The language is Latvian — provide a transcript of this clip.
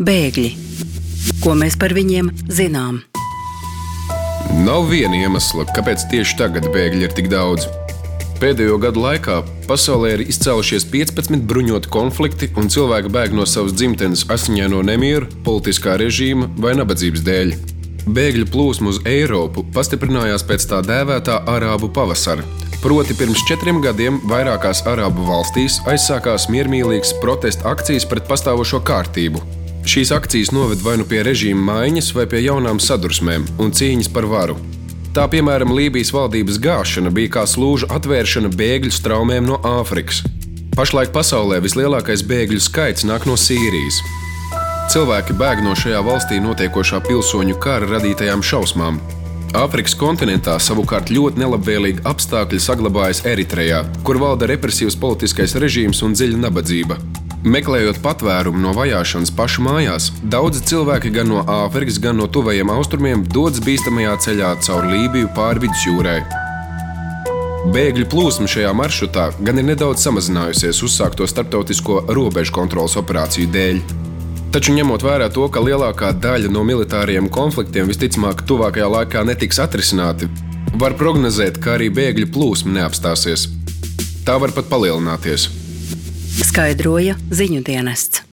Bēgļi. Ko mēs par viņiem zinām? Nav viena iemesla, kāpēc tieši tagad bēgļi ir tik daudz. Pēdējo gadu laikā pasaulē ir izcēlušies 15 bruņoti konflikti, un cilvēki bēg no savas dzimtenes asiņaino nemieru, politiskā režīma vai nabadzības dēļ. Bēgļu plūsma uz Eiropu pastiprinājās pēc tā dēvētā Arābu pavasara. Proti pirms 4 gadiem vairākās Arābu valstīs aizsākās miermīlīgas protesta akcijas pret pastāvošo kārtību. Šīs akcijas noved vai nu pie režīma maiņas, vai pie jaunām sadursmēm un cīņas par varu. Tā, piemēram, Lībijas valdības gāšana bija kā slūžu atvēršana bēgļu straumēm no Āfrikas. Pašlaik pasaulē vislielākais bēgļu skaits nāk no Sīrijas. Cilvēki bēg no šajā valstī notiekošā pilsoņu kara radītajām šausmām. Āfrikas kontinentā savukārt ļoti nelabvēlīgi apstākļi saglabājas Eritrejā, kur valda represīvs politiskais režīms un dziļa nabadzība. Meklējot patvērumu no vajāšanas pašu mājās, daudzi cilvēki gan no Āfrikas, gan no tuvajiem austrumiem dodas bīstamajā ceļā caur Lībiju pāri vidusjūrai. Bēgļu plūsma šajā maršrutā gan ir nedaudz samazinājusies uzsākto starptautisko robežu kontroles operāciju dēļ. Taču ņemot vērā to, ka lielākā daļa no militāriem konfliktiem visticamāk tuvākajā laikā netiks atrisināti, var prognozēt, ka arī bēgļu plūsma neapstāsies. Tā var pat palielināties. Skaidroja ziņu dienests.